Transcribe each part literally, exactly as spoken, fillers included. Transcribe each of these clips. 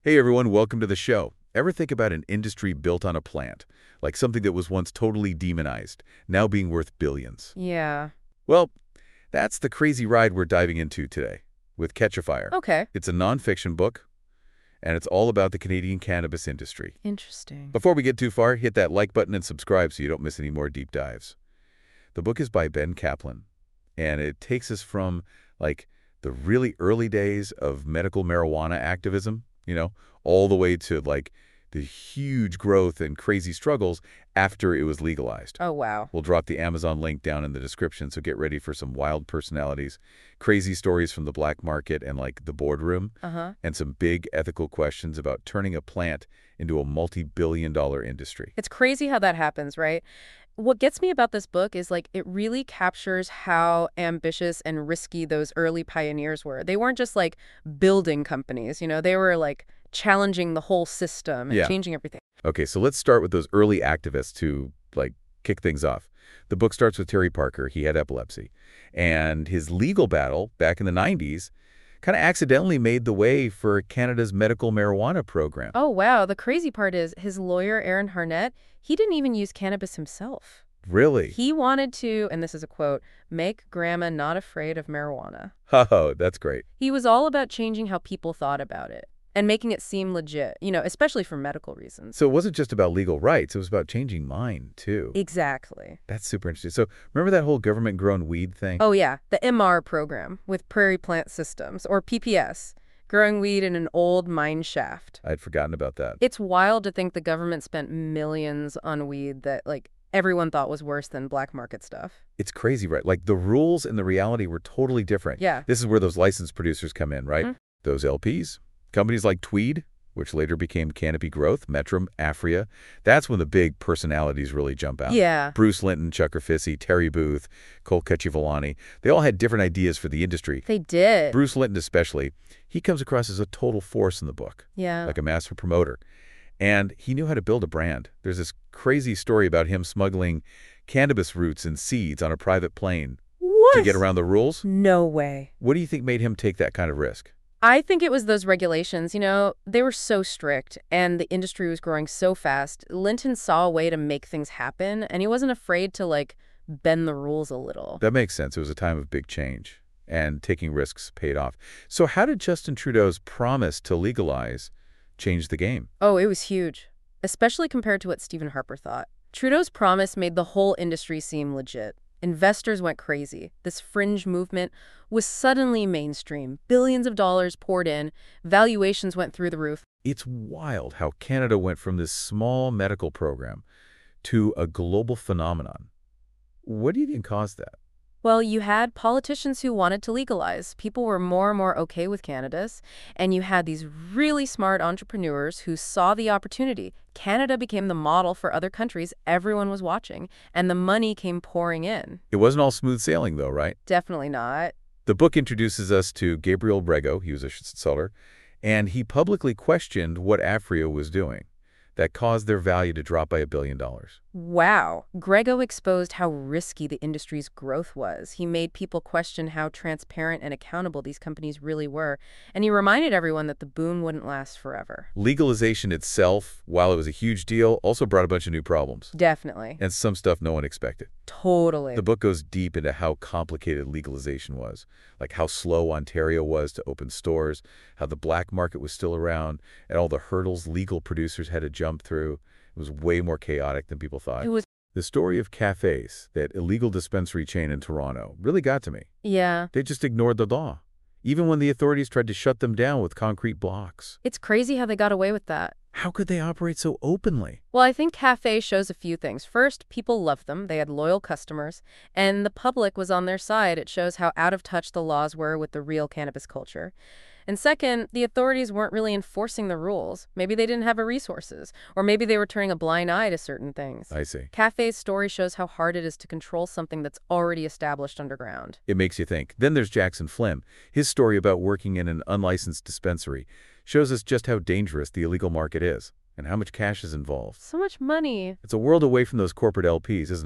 Hey everyone, welcome to the show. Ever think about an industry built on a plant, like something that was once totally demonized, now being worth billions? Yeah. Well, that's the crazy ride we're diving into today with Catch a Fire. Okay. It's a nonfiction book, and it's all about the Canadian cannabis industry. Interesting. Before we get too far, hit that like button and subscribe so you don't miss any more deep dives. The book is by Ben Kaplan, and it takes us from, like, the really early days of medical marijuana activism, you know, all the way to, like, the huge growth and crazy struggles after it was legalized. Oh, wow. We'll drop the Amazon link down in the description, so get ready for some wild personalities, crazy stories from the black market and, like, the boardroom, Uh-huh. and some big ethical questions about turning a plant into a multi-billion dollar industry. It's crazy how that happens, right? What gets me about this book is like it really captures how ambitious and risky those early pioneers were. They weren't just like building companies, you know, they were like challenging the whole system and Yeah. changing everything. Okay, so let's start with those early activists who, like, kick things off. The book starts with Terry Parker. He had epilepsy. And his legal battle back in the nineties kind of accidentally made the way for Canada's medical marijuana program. Oh, wow. The crazy part is his lawyer, Aaron Harnett, he didn't even use cannabis himself. Really? He wanted to, and this is a quote, make grandma not afraid of marijuana. Oh, that's great. He was all about changing how people thought about it and making it seem legit, you know, especially for medical reasons. So it wasn't just about legal rights. It was about changing mind, too. Exactly. That's super interesting. So remember that whole government-grown weed thing? Oh, yeah, the M R program with Prairie Plant Systems, or P P S, growing weed in an old mine shaft. I'd forgotten about that. It's wild to think the government spent millions on weed that, like, everyone thought was worse than black market stuff. It's crazy, right? Like, the rules and the reality were totally different. Yeah. This is where those licensed producers come in, right? Mhm. Those L Ps. Companies like Tweed, which later became Canopy Growth, Metrum, Afria. That's when the big personalities really jump out. Yeah. Bruce Linton, Chuck Fissy, Terry Booth, Cole Cacciavolani. They all had different ideas for the industry. They did. Bruce Linton especially, he comes across as a total force in the book, Yeah. like a master promoter. And he knew how to build a brand. There's this crazy story about him smuggling cannabis roots and seeds on a private plane What? to get around the rules. No way. What do you think made him take that kind of risk? I think it was those regulations, you know, they were so strict and the industry was growing so fast. Linton saw a way to make things happen and he wasn't afraid to, like, bend the rules a little. That makes sense. It was a time of big change, and taking risks paid off. So how did Justin Trudeau's promise to legalize change the game? Oh, it was huge, especially compared to what Stephen Harper thought. Trudeau's promise made the whole industry seem legit. Investors went crazy. This fringe movement was suddenly mainstream. Billions of dollars poured in. Valuations went through the roof. It's wild how Canada went from this small medical program to a global phenomenon. What do you think caused that? Well, you had politicians who wanted to legalize. People were more and more okay with cannabis. And you had these really smart entrepreneurs who saw the opportunity. Canada became the model for other countries everyone was watching, and the money came pouring in. It wasn't all smooth sailing, though, right? Definitely not. The book introduces us to Gabriel Brego. He was a seller, and he publicly questioned what Afria was doing that caused their value to drop by a billion dollars. Wow. Grego exposed how risky the industry's growth was. He made people question how transparent and accountable these companies really were. And he reminded everyone that the boom wouldn't last forever. Legalization itself, while it was a huge deal, also brought a bunch of new problems. Definitely. And some stuff no one expected. Totally. The book goes deep into how complicated legalization was, like how slow Ontario was to open stores, how the black market was still around, and all the hurdles legal producers had to jump through. It was way more chaotic than people thought. It was. The story of Cafes, that illegal dispensary chain in Toronto, really got to me. Yeah. They just ignored the law, even when the authorities tried to shut them down with concrete blocks. It's crazy how they got away with that. How could they operate so openly? Well, I think Cafe shows a few things. First, people loved them. They had loyal customers. And the public was on their side. It shows how out of touch the laws were with the real cannabis culture. And second, the authorities weren't really enforcing the rules. Maybe they didn't have the resources. Or maybe they were turning a blind eye to certain things. I see. Cafe's story shows how hard it is to control something that's already established underground. It makes you think. Then there's Jackson Flim. His story about working in an unlicensed dispensary shows us just how dangerous the illegal market is and how much cash is involved. So much money. It's a world away from those corporate L Ps, isn't it?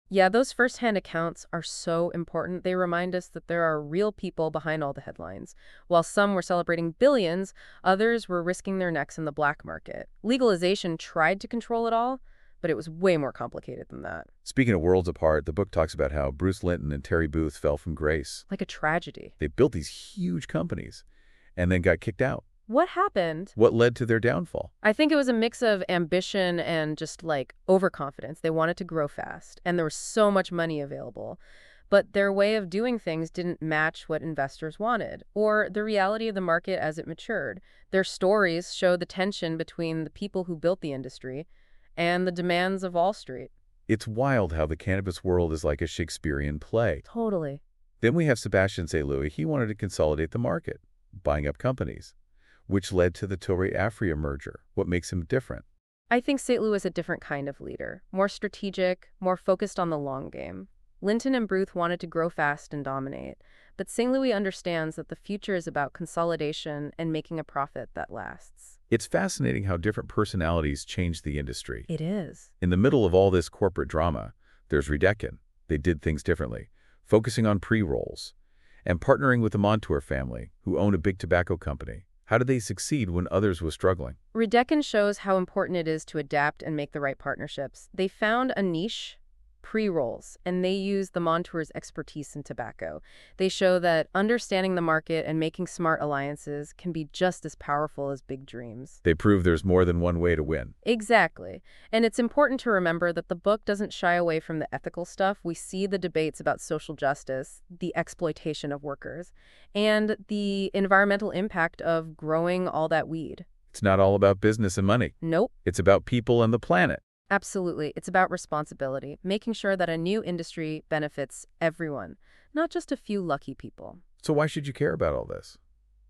Yeah, those firsthand accounts are so important. They remind us that there are real people behind all the headlines. While some were celebrating billions, others were risking their necks in the black market. Legalization tried to control it all, but it was way more complicated than that. Speaking of worlds apart, the book talks about how Bruce Linton and Terry Booth fell from grace. Like a tragedy. They built these huge companies and then got kicked out. What happened? What led to their downfall? I think it was a mix of ambition and just like overconfidence. They wanted to grow fast, and there was so much money available. But their way of doing things didn't match what investors wanted, or the reality of the market as it matured. Their stories show the tension between the people who built the industry and the demands of Wall Street. It's wild how the cannabis world is like a Shakespearean play. Totally. Then we have Sebastian Saint Louis. He wanted to consolidate the market, buying up companies, which led to the Tilray-Aphria merger. What makes him different? I think Saint Louis is a different kind of leader, more strategic, more focused on the long game. Linton and Booth wanted to grow fast and dominate, but Saint Louis understands that the future is about consolidation and making a profit that lasts. It's fascinating how different personalities changed the industry. It is. In the middle of all this corporate drama, there's Redecan. They did things differently, focusing on pre-rolls and partnering with the Montour family, who own a big tobacco company. How did they succeed when others were struggling? Redecan shows how important it is to adapt and make the right partnerships. They found a niche, pre-rolls, and they used the Montour's expertise in tobacco. They show that understanding the market and making smart alliances can be just as powerful as big dreams. They prove there's more than one way to win. Exactly. And it's important to remember that the book doesn't shy away from the ethical stuff. We see the debates about social justice, the exploitation of workers, and the environmental impact of growing all that weed. It's not all about business and money. Nope. It's about people and the planet. Absolutely. It's about responsibility, making sure that a new industry benefits everyone, not just a few lucky people. So why should you care about all this?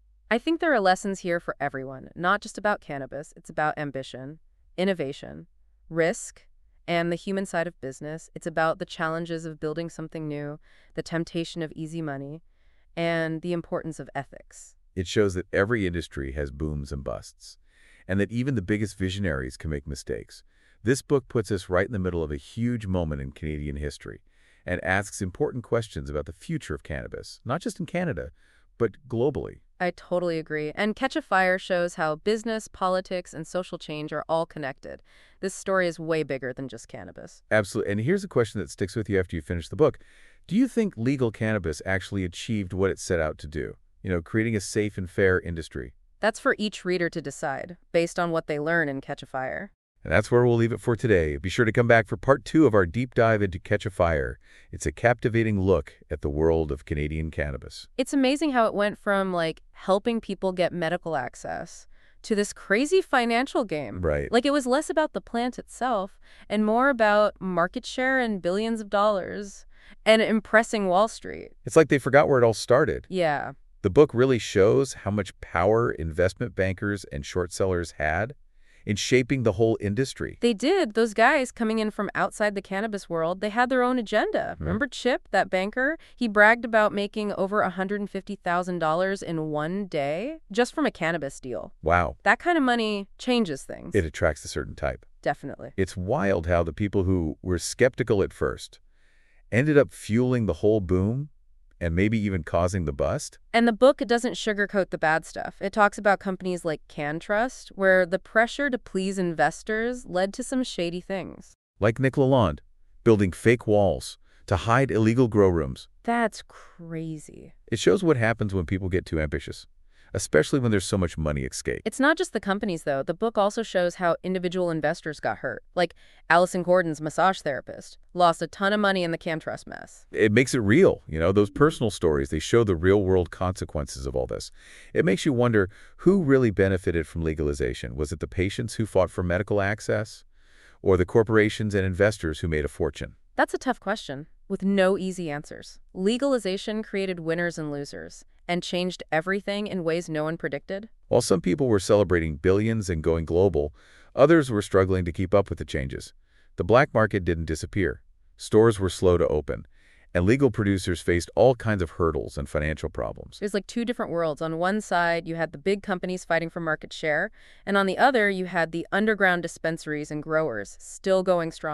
I think there are lessons here for everyone, not just about cannabis. It's about ambition, innovation, risk, and the human side of business. It's about the challenges of building something new, the temptation of easy money, and the importance of ethics. It shows that every industry has booms and busts, and that even the biggest visionaries can make mistakes. This book puts us right in the middle of a huge moment in Canadian history and asks important questions about the future of cannabis, not just in Canada, but globally. I totally agree. And Catch a Fire shows how business, politics, and social change are all connected. This story is way bigger than just cannabis. Absolutely. And here's a question that sticks with you after you finish the book. Do you think legal cannabis actually achieved what it set out to do? You know, creating a safe and fair industry? That's for each reader to decide, based on what they learn in Catch a Fire. And that's where we'll leave it for today. Be sure to come back for part two of our deep dive into Catch a Fire. It's a captivating look at the world of Canadian cannabis. It's amazing how it went from, like, helping people get medical access to this crazy financial game. Right. Like, it was less about the plant itself and more about market share and billions of dollars and impressing Wall Street. It's like they forgot where it all started. Yeah. The book really shows how much power investment bankers and short sellers had in shaping the whole industry. They did. Those guys coming in from outside the cannabis world, they had their own agenda. Mm-hmm. Remember Chip, that banker? He bragged about making over one hundred fifty thousand dollars in one day just from a cannabis deal. Wow. That kind of money changes things. It attracts a certain type. Definitely. It's wild how the people who were skeptical at first ended up fueling the whole boom and maybe even causing the bust. And the book doesn't sugarcoat the bad stuff. It talks about companies like CannTrust, where the pressure to please investors led to some shady things. Like Nick Lalonde, building fake walls to hide illegal grow rooms. That's crazy. It shows what happens when people get too ambitious, especially when there's so much money at stake. It's not just the companies, though. The book also shows how individual investors got hurt. Like Allison Gordon's massage therapist lost a ton of money in the CannTrust mess. It makes it real. You know, those personal stories, they show the real-world consequences of all this. It makes you wonder who really benefited from legalization. Was it the patients who fought for medical access, or the corporations and investors who made a fortune? That's a tough question, with no easy answers. Legalization created winners and losers, and changed everything in ways no one predicted. While some people were celebrating billions and going global, others were struggling to keep up with the changes. The black market didn't disappear. Stores were slow to open, and legal producers faced all kinds of hurdles and financial problems. There's like two different worlds. On one side, you had the big companies fighting for market share, and on the other, you had the underground dispensaries and growers still going strong.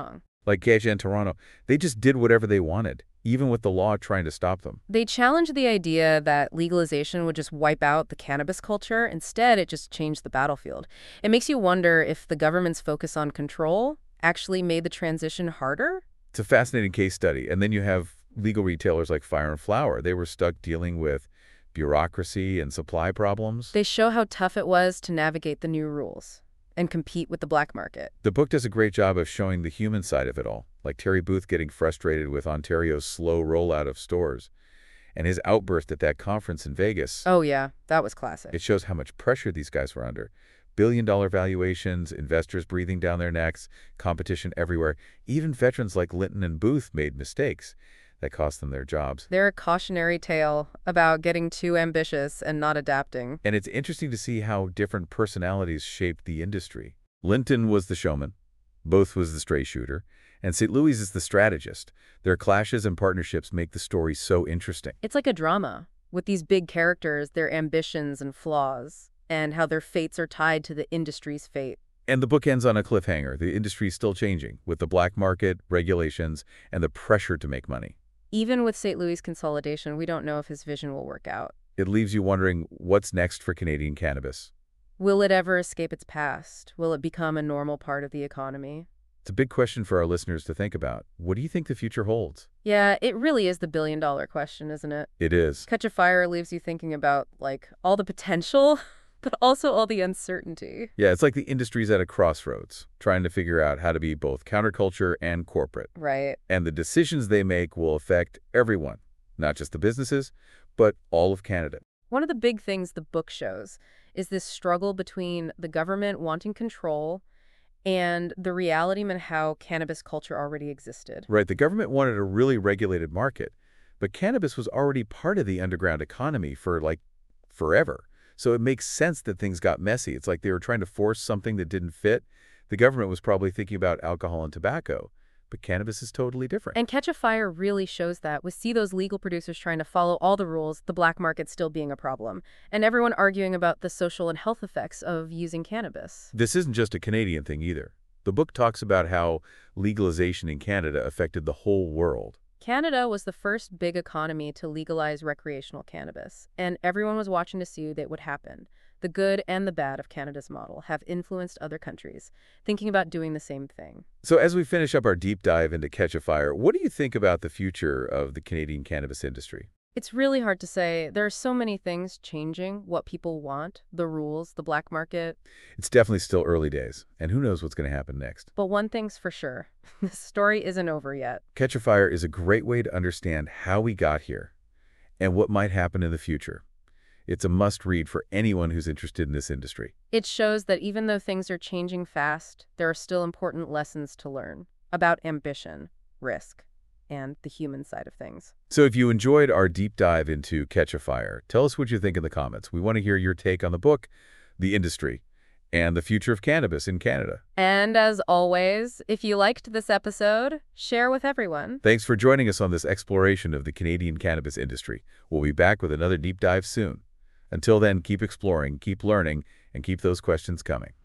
Like Gage and Toronto, they just did whatever they wanted, even with the law trying to stop them. They challenged the idea that legalization would just wipe out the cannabis culture. Instead, it just changed the battlefield. It makes you wonder if the government's focus on control actually made the transition harder? It's a fascinating case study. And then you have legal retailers like Fire and Flower. They were stuck dealing with bureaucracy and supply problems. They show how tough it was to navigate the new rules and compete with the black market. The book does a great job of showing the human side of it all, like Terry Booth getting frustrated with Ontario's slow rollout of stores and his outburst at that conference in Vegas. Oh, yeah, that was classic. It shows how much pressure these guys were under. Billion-dollar valuations, investors breathing down their necks, competition everywhere. Even veterans like Linton and Booth made mistakes that cost them their jobs. They're a cautionary tale about getting too ambitious and not adapting. And it's interesting to see how different personalities shaped the industry. Linton was the showman, Booth was the stray shooter, and Saint Louis is the strategist. Their clashes and partnerships make the story so interesting. It's like a drama, with these big characters, their ambitions and flaws, and how their fates are tied to the industry's fate. And the book ends on a cliffhanger. The industry is still changing, with the black market, regulations, and the pressure to make money. Even with Saint Louis' consolidation, we don't know if his vision will work out. It leaves you wondering what's next for Canadian cannabis. Will it ever escape its past? Will it become a normal part of the economy? It's a big question for our listeners to think about. What do you think the future holds? Yeah, it really is the billion-dollar question, isn't it? It is. Catch a Fire leaves you thinking about, like, all the potential, but also all the uncertainty. Yeah, it's like the industry's at a crossroads, trying to figure out how to be both counterculture and corporate. Right. And the decisions they make will affect everyone, not just the businesses, but all of Canada. One of the big things the book shows is this struggle between the government wanting control and the reality and how cannabis culture already existed. Right, the government wanted a really regulated market, but cannabis was already part of the underground economy for, like, forever. So it makes sense that things got messy. It's like they were trying to force something that didn't fit. The government was probably thinking about alcohol and tobacco, but cannabis is totally different. And Catch a Fire really shows that. We see those legal producers trying to follow all the rules, the black market still being a problem, and everyone arguing about the social and health effects of using cannabis. This isn't just a Canadian thing either. The book talks about how legalization in Canada affected the whole world. Canada was the first big economy to legalize recreational cannabis, and everyone was watching to see that would happen. The good and the bad of Canada's model have influenced other countries, thinking about doing the same thing. So as we finish up our deep dive into Catch a Fire, what do you think about the future of the Canadian cannabis industry? It's really hard to say. There are so many things changing, what people want, the rules, the black market. It's definitely still early days, and who knows what's going to happen next. But one thing's for sure, the story isn't over yet. Catch a Fire is a great way to understand how we got here and what might happen in the future. It's a must-read for anyone who's interested in this industry. It shows that even though things are changing fast, there are still important lessons to learn about ambition, risk, and the human side of things. So if you enjoyed our deep dive into Catch a Fire, tell us what you think in the comments. We want to hear your take on the book, the industry, and the future of cannabis in Canada. And as always, if you liked this episode, share with everyone. Thanks for joining us on this exploration of the Canadian cannabis industry. We'll be back with another deep dive soon. Until then, keep exploring, keep learning, and keep those questions coming.